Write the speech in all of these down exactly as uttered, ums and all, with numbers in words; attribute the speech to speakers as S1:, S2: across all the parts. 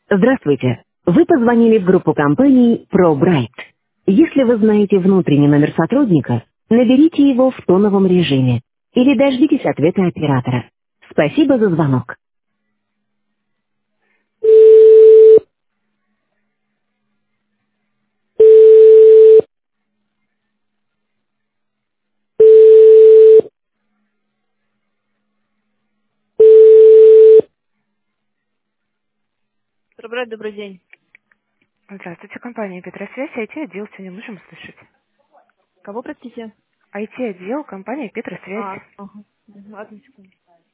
S1: Здравствуйте. Вы позвонили в группу компаний ProBright. Если вы знаете внутренний номер сотрудника, наберите его в тоновом режиме или дождитесь ответа оператора. Спасибо за звонок. ProBright, добрый день.
S2: Здравствуйте, компания Петросвязь, ай ти-отдел, сегодня можем услышать.
S1: Кого, простите?
S2: ай ти-отдел, компания Петросвязь.
S1: А, ага. Мгм, одну секунду.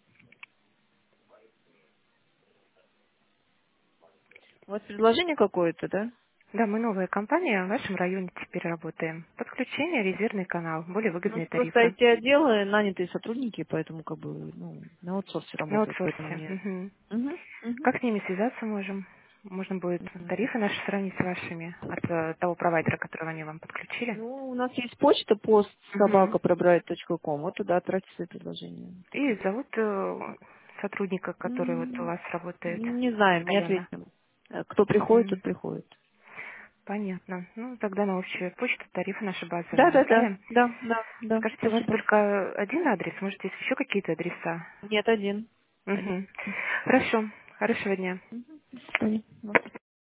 S1: У вас предложение какое-то, да?
S2: Да, мы новая компания, в вашем районе теперь работаем. Подключение, резервный канал, более
S1: У нас
S2: выгодные
S1: просто
S2: тарифы.
S1: I T-отделы, нанятые сотрудники, поэтому как бы ну, на аутсорсе
S2: На
S1: работают, поэтому
S2: аутсорсе.
S1: не...
S2: Мгм.
S1: Мгм, мгм.
S2: Как с ними связаться можем? Можно будет тарифы наши сравнить с вашими от э, того провайдера, которого они вам подключили.
S1: Ну, у нас есть почта пост
S2: Мгм.
S1: собака пробрайт точка ком. Вот туда отправьте свои предложения.
S2: И зовут э, сотрудника, который вот у
S1: М,
S2: вас работает
S1: Не знаю, не
S2: постоянно.
S1: ответим. Э, Кто приходит,
S2: Мгм.
S1: тот приходит.
S2: Понятно. Ну, тогда на общую почту тарифы наши базовые
S1: Да, да, да,
S2: направим.
S1: да, да, да,
S2: Скажите, у вас
S1: спасибо.
S2: только один адрес? Может, есть еще какие-то адреса?
S1: Нет, один. Один.
S2: Угу. Хорошо. Хорошего дня.
S1: Мгм. До свидания.